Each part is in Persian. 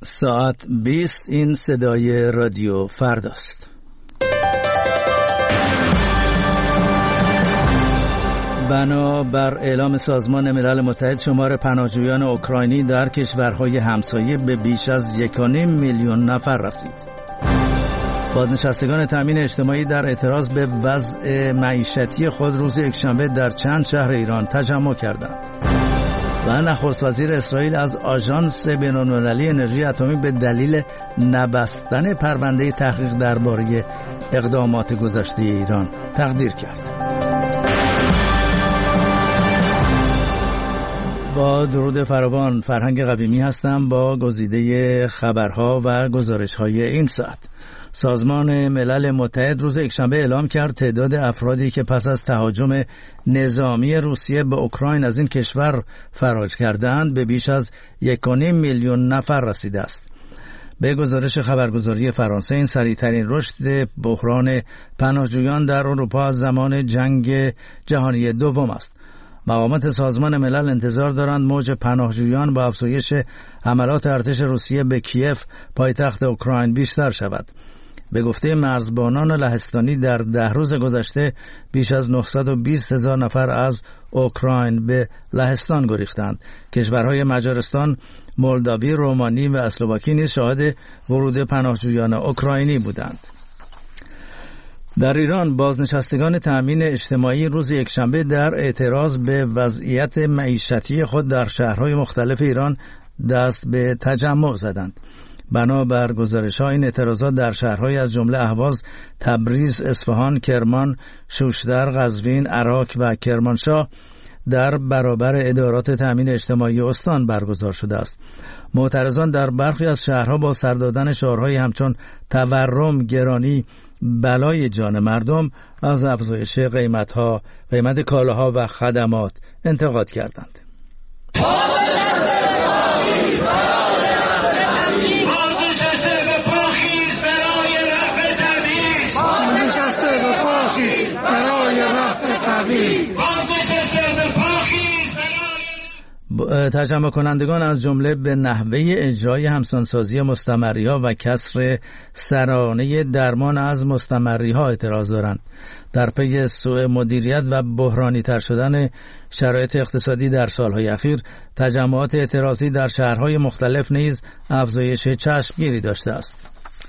ساعت 20 این صدای رادیو فرداست. بنابر اعلام سازمان ملل متحد شمار پناهجویان اوکراینی در کشورهای همسایه به بیش از 1.5 میلیون نفر رسید. بازنشستگان تامین اجتماعی در اعتراض به وضع معیشتی خود روز یکشنبه در چند شهر ایران تجمع کردند. و نخست وزیر اسرائیل از آژانس بین‌المللی انرژی اتمی به دلیل نبستن پرونده تحقیق درباره اقدامات گذشته ایران تقدیر کرد. با درود فراوان، فرهنگ قویمی هستم با گزیده خبرها و گزارش‌های این ساعت. سازمان ملل متحد روز یکشنبه اعلام کرد تعداد افرادی که پس از تهاجم نظامی روسیه به اوکراین از این کشور فرار کردند به بیش از 1.5 میلیون نفر رسیده است. به گزارش خبرگزاری فرانسه این سریع‌ترین رشد بحران پناهجویان در اروپا از زمان جنگ جهانی دوم است. مقامات سازمان ملل انتظار دارند موج پناهجویان با افزایش حملات ارتش روسیه به کیف پایتخت اوکراین بیشتر شود. به گفته مرزبانان لهستانی در 10 روز گذشته بیش از 920,000 نفر از اوکراین به لهستان گریختند. کشورهای مجارستان، مولداوی، رومانی و اسلواکی نیز شاهد ورود پناهجویان اوکراینی بودند. در ایران بازنشستگان تامین اجتماعی روز یکشنبه در اعتراض به وضعیت معیشتی خود در شهرهای مختلف ایران دست به تجمع زدند. بنابر گزارش‌ها این اعتراضات در شهرهای از جمله اهواز، تبریز، اصفهان، کرمان، شوشتر، قزوین، عراق و کرمانشاه در برابر ادارات تامین اجتماعی استان برگزار شده است. معترضان در برخی از شهرها با سر دادن شعارهایی همچون تورم، گرانی، بلای جان مردم از افزایش قیمت کالاها و خدمات انتقاد کردند. تجمع کنندگان از جمله به نحوه اجرای همسانسازی مستمری‌ها و کسر سرانه درمان از مستمری‌ها اعتراض دارند. در پی سوء مدیریت و بحرانی تر شدن شرایط اقتصادی در سالهای اخیر، تجمعات اعتراضی در شهرهای مختلف نیز افزایش چشمگیری داشته است.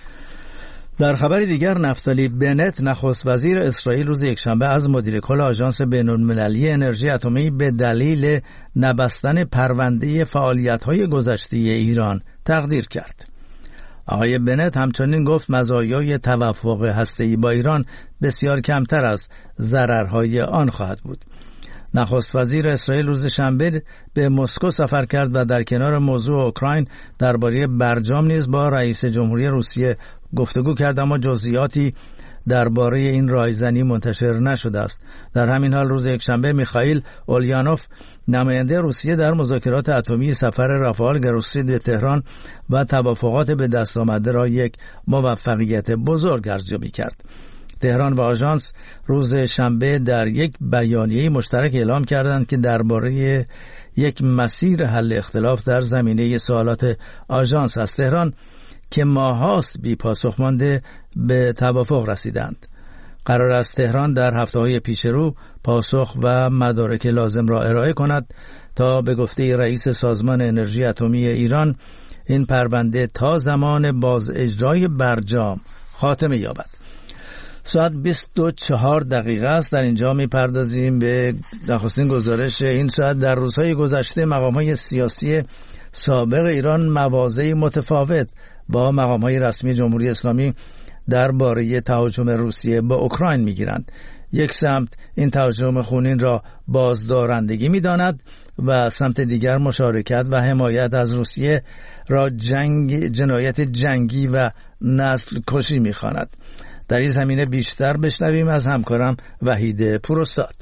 در خبر دیگر، نفتالی بنت نخست وزیر اسرائیل روز یکشنبه از مدیر کل آژانس بین‌المللی انرژی اتمی به دلیل نبستن پرونده فعالیت‌های گذشته ایران تقدیر کرد. آقای بنت همچنین گفت مزایای توافق هسته‌ای با ایران بسیار کمتر از ضررهای آن خواهد بود. نخست وزیر اسرائیل روز شنبه به مسکو سفر کرد و در کنار موضوع اوکراین درباره برجام نیز با رئیس جمهوری روسیه گفتگو کرد، اما جزئیاتی درباره این رایزنی منتشر نشده است. در همین حال روز یکشنبه میخائیل اولیانوف نماینده روسیه در مذاکرات اتمی سفر رافائل گروسی به تهران و توافقات به دست آمده را یک موفقیت بزرگ ارزیابی کرد. تهران و آژانس روز شنبه در یک بیانیه مشترک اعلام کردند که درباره یک مسیر حل اختلاف در زمینه سوالات آژانس از تهران که ماهاست بی پاسخ مانده به توافق رسیدند. قرار است تهران در هفته‌های پیش رو پاسخ و مدارک لازم را ارائه کند تا به گفته رئیس سازمان انرژی اتمی ایران این پرونده تا زمان باز اجرای برجام خاتمه یابد. ساعت 24 دقیقه است. در اینجا می‌پردازیم به نخستین گزارش این ساعت. در روزهای گذشته مقام‌های سیاسی سابق ایران مواضعی متفاوت با مقام‌های رسمی جمهوری اسلامی درباره تهاجم روسیه به اوکراین می‌گیرند. یک سمت این تهاجم خونین را بازدارندگی می‌داند و سمت دیگر مشارکت و حمایت از روسیه را جنایت جنگی و نسل کشی می‌خواند. در این زمینه بیشتر بشنویم از همکارم وحید پوراستاد.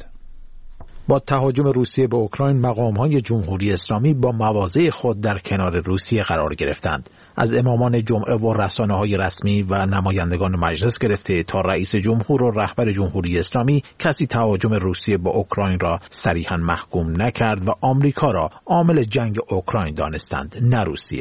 با تهاجم روسیه به اوکراین مقام‌های جمهوری اسلامی با مواضع خود در کنار روسیه قرار گرفتند. از امامان جمعه و رسانه‌های رسمی و نمایندگان مجلس گرفته تا رئیس جمهور و رهبر جمهوری اسلامی کسی تهاجم روسیه به اوکراین را صریحاً محکوم نکرد و آمریکا را عامل جنگ اوکراین دانستند، نه روسیه.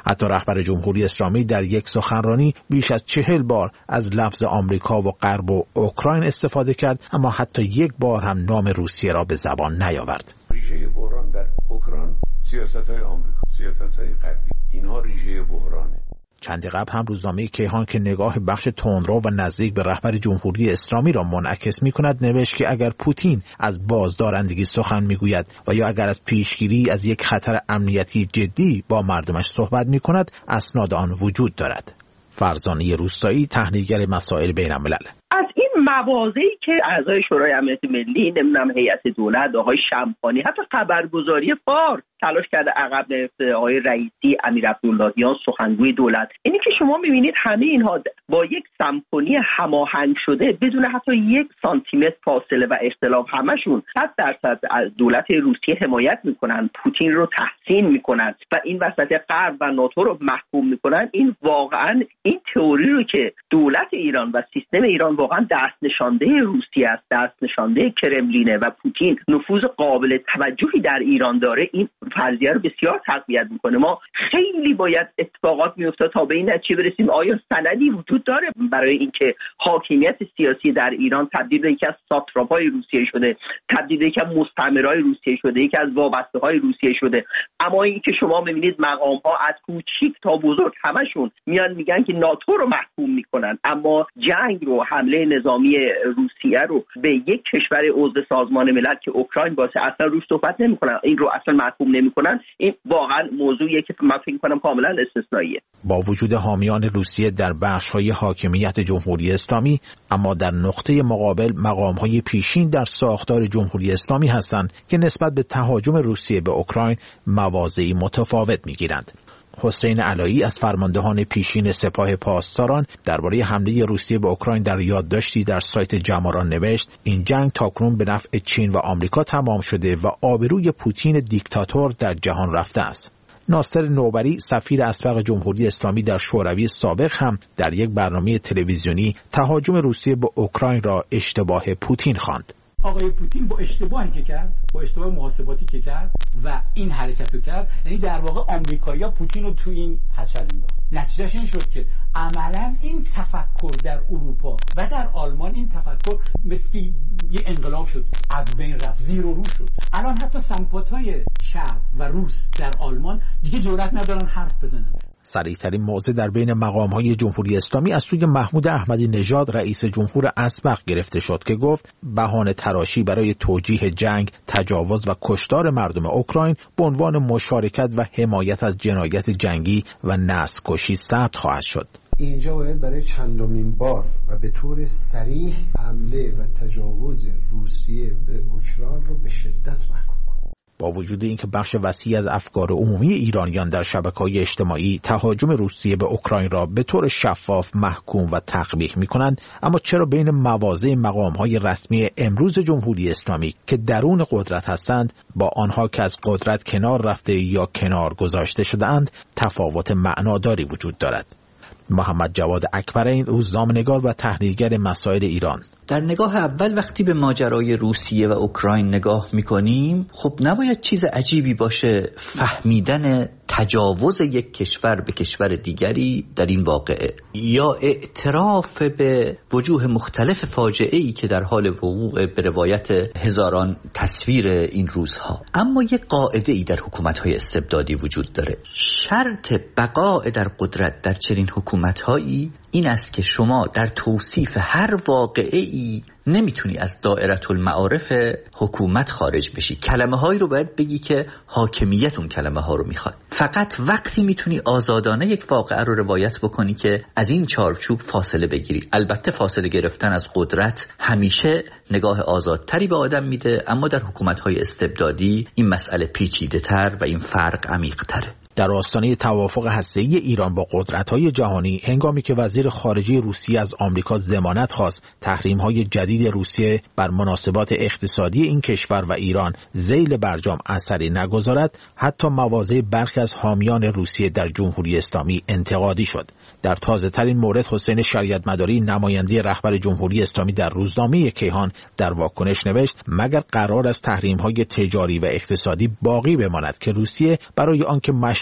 حتی رهبر جمهوری اسلامی در یک سخنرانی بیش از 40 بار از لفظ آمریکا و غرب و اوکراین استفاده کرد، اما حتی یک بار هم نام روسیه را به زبان نیاورد. ریشه بحران در اوکراین سیاست‌های آمریکا، سیاست‌های غربی، اینها ریشه بحرانه. چندی قبل هم روزنامه کیهان که نگاه بخش تندرو و نزدیک به رهبر جمهوری اسلامی را منعکس می‌کند نوشت که اگر پوتین از بازدارندگی سخن می‌گوید و یا اگر از پیشگیری از یک خطر امنیتی جدی با مردمش صحبت می‌کند، اسناد آن وجود دارد. فرزانه روستایی، تحلیلگر مسائل بین‌الملل: از این مواضعی که اعضای شورای امنیت ملی، نمیدونم هیئت دولت، آقای شمخانی، حتی خبرگزاری فارس تلاش کرده عقب نرفته، آقای رئیسی، امیر عبداللهیان سخنگوی دولت، اینی که شما می‌بینید همه اینها با یک سمفونی هماهنگ شده بدون حتی 1 سانتیمتر فاصله و اختلاف، همشون 100% از دولت روسیه حمایت میکنن، پوتین رو تحسین میکنن و این وسط غرب و ناتو رو محکوم میکنن. این واقعا این تئوری رو که دولت ایران و سیستم ایران واقعا دست نشانده روسیه است، دست نشانده کرملینه و پوتین نفوذ قابل توجهی در ایران داره، این فرضیه رو بسیار تقویت میکنه. ما خیلی باید اتفاقات میفته تا به این نتیجه برسیم آیا سندی وجود داره برای اینکه حاکمیت سیاسی در ایران تبدیل به یکی از ساتراپ‌های روسیه شده، تبدیل به یکی از مستعمرهای روسیه شده، یکی از وابسته‌های روسیه شده. اما اینکه شما می‌بینید مقام‌ها از کوچیک تا بزرگ همشون میان میگن که ناتو رو محکوم میکنن، اما جنگ رو، حمله نظامی روسیه رو به یک کشور عضو سازمان ملل که اوکراین باشه اصلا روش صحبت نمی‌کنن، این رو اصلا محکوم نمی‌کنن. این واقعا موضوعیه که من فکر می‌کنم کاملا استثنائیه. با وجود حامیان روسیه در بخش‌های حاکمیت جمهوری اسلامی، اما در نقطه مقابل مقام‌های پیشین در ساختار جمهوری اسلامی هستند که نسبت به تهاجم روسیه به اوکراین مواضعی متفاوت می‌گیرند. حسین علایی از فرماندهان پیشین سپاه پاسداران درباره حمله روسیه به اوکراین در یادداشتی در سایت جماران نوشت: این جنگ تاکنون به نفع چین و آمریکا تمام شده و آبروی پوتین دیکتاتور در جهان رفته است. ناصر نوبری، سفیر اسبق جمهوری اسلامی در شوروی سابق، هم در یک برنامه تلویزیونی تهاجم روسیه به اوکراین را اشتباه پوتین خواند. آقای پوتین با اشتباهی که کرد، با اشتباه محاسباتی که کرد و این حرکت رو کرد، یعنی در واقع آمریکایی‌ها پوتین رو تو این هچل انداخت. نتیجهش این شد که عملاً این تفکر در اروپا و در آلمان، این تفکر مثل یه انقلاب شد، از بین رفت، زیر و رو شد. الان حتی سمپاتای شرق و روس در آلمان دیگه جرئت ندارن حرف بزنن. سریع‌ترین موضع در بین مقام‌های جمهوری اسلامی از سوی محمود احمدی نژاد، رئیس جمهور اسبق، گرفته شد که گفت بهانه تراشی برای توجیه جنگ، تجاوز و کشتار مردم اوکراین به عنوان مشارکت و حمایت از جنایت جنگی و نسل‌کشی ثبت خواهد شد. اینجا باید برای چندمین بار و به طور صریح حمله و تجاوز روسیه به اوکراین رو به شدت محکوم. با وجود اینکه بخش وسیعی از افکار عمومی ایرانیان در شبکه‌های اجتماعی تهاجم روسیه به اوکراین را به طور شفاف محکوم و تقبیح می‌کنند، اما چرا بین مواضع مقام‌های رسمی امروز جمهوری اسلامی که درون قدرت هستند با آنها که از قدرت کنار رفته یا کنار گذاشته شده‌اند تفاوت معناداری وجود دارد؟ محمد جواد اکبرین، روزنامه‌نگار و تحلیلگر مسائل ایران: در نگاه اول وقتی به ماجرای روسیه و اوکراین نگاه میکنیم، خب نباید چیز عجیبی باشه فهمیدن تجاوز یک کشور به کشور دیگری در این واقعه، یا اعتراف به وجوه مختلف فاجعه‌ای که در حال وقوع به روایت هزاران تصویر این روزها. اما یک قاعده‌ای در حکومت‌های استبدادی وجود داره: شرط بقای در قدرت در چنین حکومت‌هایی این است که شما در توصیف هر واقعه‌ای نمیتونی از دائره المعارف حکومت خارج بشی. کلمه هایی رو باید بگی که حاکمیت اون کلمه ها رو میخواد. فقط وقتی میتونی آزادانه یک واقعه رو روایت بکنی که از این چارچوب فاصله بگیری. البته فاصله گرفتن از قدرت همیشه نگاه آزادتری به آدم میده، اما در حکومت‌های استبدادی این مسئله پیچیده‌تر و این فرق عمیق‌تره. در آستانه توافق هسته‌ای ایران با قدرت‌های جهانی، هنگامی که وزیر خارجه روسیه از آمریکا ضمانت خواست تحریم‌های جدید روسیه بر مناسبات اقتصادی این کشور و ایران ذیل برجام اثری نگذارد، حتی مواضع برخی از حامیان روسیه در جمهوری اسلامی انتقادی شد. در تازه‌ترین مورد حسین شریعت‌مداری، نماینده رهبر جمهوری اسلامی در روزنامه کیهان، در واکنش نوشت: مگر قرار است تحریم‌های تجاری و اقتصادی باقی بماند که روسیه برای آنکه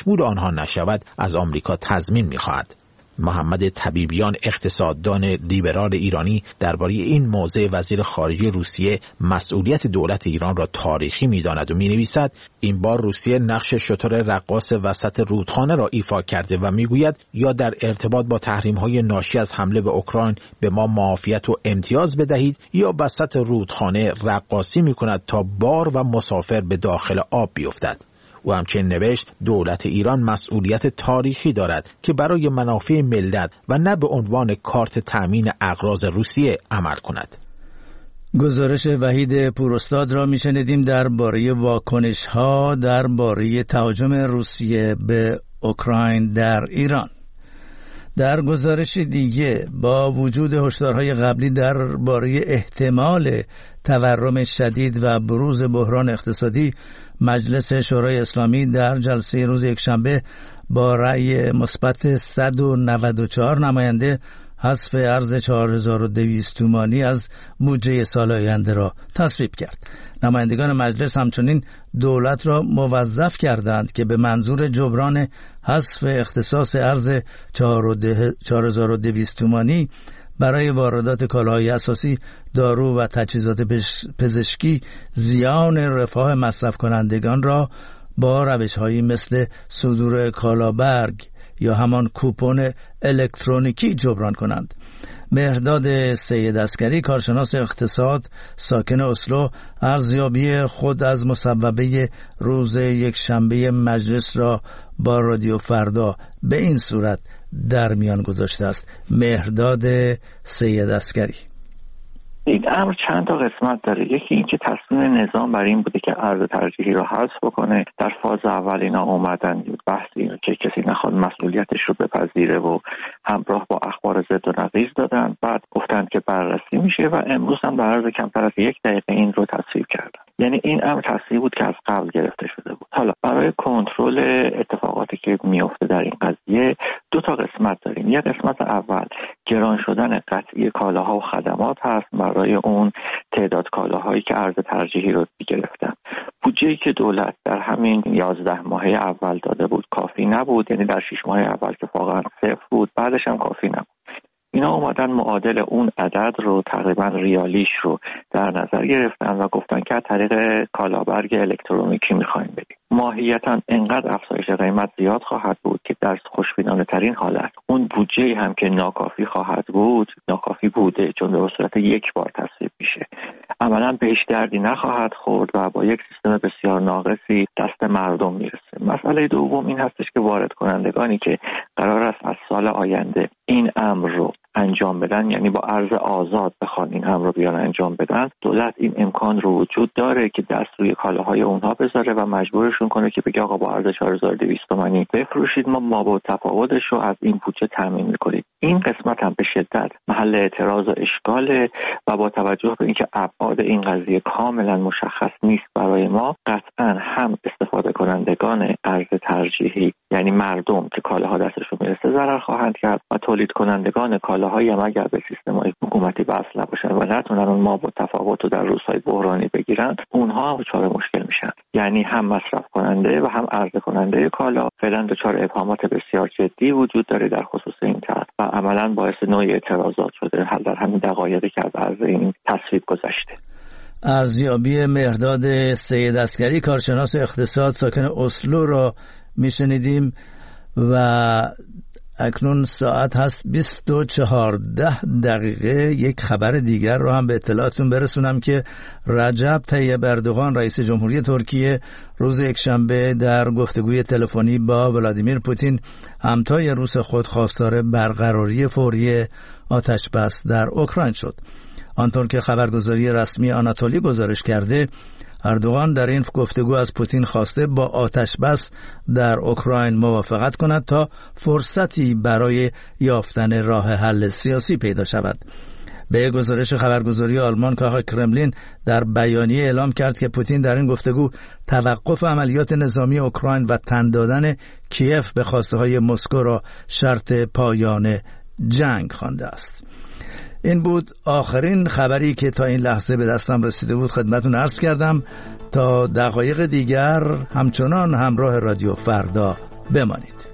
مشمول آنها نشود از آمریکا تضمین می‌خواهد. محمد طبیبیان، اقتصاددان لیبرال ایرانی، درباره این موضع وزیر خارجه روسیه مسئولیت دولت ایران را تاریخی می‌داند و می‌نویسد این بار روسیه نقش شتر رقاص وسط رودخانه را ایفا کرده و می‌گوید یا در ارتباط با تحریم‌های ناشی از حمله به اوکراین به ما معافیت و امتیاز بدهید یا وسط رودخانه رقاصی می‌کند تا بار و مسافر به داخل آب بیفتد. او همچنین نوشت دولت ایران مسئولیت تاریخی دارد که برای منافع ملت و نه به عنوان کارت تأمین اغراض روسیه عمل کند. گزارش وحید پوراستاد را میشنیدیم درباره واکنش‌ها درباره تهاجم روسیه به اوکراین در ایران. در گزارش دیگه با وجود هشدارهای قبلی درباره احتمال تورم شدید و بروز بحران اقتصادی، مجلس شورای اسلامی در جلسه روز یکشنبه با رأی مثبت 194 نماینده حذف ارز 4200 تومانی از بودجه سال آینده را تصویب کرد. نمایندگان مجلس همچنین دولت را موظف کردند که به منظور جبران حذف اختصاص ارز 4200 تومانی برای واردات کالاهای اساسی، دارو و تجهیزات پزشکی زیان رفاه مصرف کنندگان را با روش‌هایی مثل صدور کالابرگ یا همان کوپن الکترونیکی جبران کنند. مهرداد سید عسکری، کارشناس اقتصاد ساکن اسلو، ارزیابی خود از مصوبه روز یکشنبه مجلس را با رادیو فردا به این صورت در میان گذاشته است. مهرداد سید عسکری: این امر چند تا قسمت داره. یکی این که تصمیم نظام بر این بوده که ارز ترجیحی رو حذف بکنه. در فاز اول اینا اومدن بحث اینو که کسی نخواد مسئولیتش رو بپذیره و همراه با اخبار ضد و نقیض دادن. بعد گفتن که بررسی میشه و امروز هم در عرض کمتر از 1 دقیقه این رو تصویب کردن. یعنی این امر تصویب بود که از قبل گرفته شده بود. حالا برای کنترل اتفاقاتی که میفته در این قضیه 2 تا قسمت داریم. یک قسمت اول گران شدن قطعی کالاها و خدمات هست برای اون تعداد کالاهایی که ارز ترجیحی رو گرفتن. بودجه‌ای که دولت در همین 11 ماهه اول داده بود کافی نبود، یعنی در 6 ماه اول که واقعا صفر بود، بعدش هم کافی نبود. اینا اومدن معادل اون عدد رو تقریبا ریالیش رو در نظر گرفتن و گفتن که از طریق کالابرگ الکترونیکی می‌خوایم بدیم. ماهیتاً انقدر افزایش قیمت زیاد خواهد بود که در خوشبینانه ترین حالت اون بودجه هم که ناکافی خواهد بود، ناکافی بوده، چون به صورت یک بار تصویب میشه، عملاً بهش دردی نخواهد خورد و با یک سیستم بسیار ناقصی دست مردم میرسه. مسئله دوم این هستش که وارد کنندگانی که قرار است از سال آینده این امر رو انجام بدن، یعنی با ارز آزاد بخوان این امر رو بیان انجام بدن، دولت این امکان رو وجود داره که دست روی کالاهای اونها بذاره و مجبورشون کنه که بگه آقا با ارز 4200 تومانی بفروشید، ما با تفاوتش رو از این بودجه تامین میکنیم. این قسمت هم به شدت محل اعتراض و اشکاله و با توجه به اینکه ابعاد این قضیه کاملا مشخص نیست برای ما، قطعا هم استفاده کنندگان ارز ترجیحی یعنی مردم که کالاها دستشون میرسه ضرر خواهند کرد و تولید کنندگان کالاهایی هم اگر به سیستم‌های حکومتی وصل نباشن و نتونن اون ما با تفاوت رو در روزهای بحرانی بگیرن، اونها دچار مشکل میشن. یعنی هم مصرف کننده و هم عرضه کننده کالا فعلا دچار ابهامات بسیار جدی وجود داره در خصوص این طرح و عملاً باعث نوع اعتراضات شده حل در همین دقایقی که از عرض این تصویب گذشته. ارزیابی مهرداد سید عسکری، کارشناس اقتصاد ساکن اسلو را میشنیدیم و اکنون ساعت هست 22:14. یک خبر دیگر رو هم به اطلاعاتون برسونم که رجب طیب اردوغان رئیس جمهوری ترکیه روز یکشنبه در گفتگوی تلفنی با ولادیمیر پوتین همتای روس خود خواستار برقراری فوری آتش بس در اوکراین شد. آنطور که خبرگزاری رسمی آناتولی گزارش کرده، اردوغان در این گفتگو از پوتین خواسته با آتش بس در اوکراین موافقت کند تا فرصتی برای یافتن راه حل سیاسی پیدا شود. به گزارش خبرگزاری آلمان، کاخ کرملین در بیانیه اعلام کرد که پوتین در این گفتگو توقف عملیات نظامی اوکراین و تن دادن کیف به خواسته‌های مسکو را شرط پایان جنگ خوانده است. این بود آخرین خبری که تا این لحظه به دستم رسیده بود، خدمتون عرض کردم. تا دقایق دیگر همچنان همراه رادیو فردا بمانید.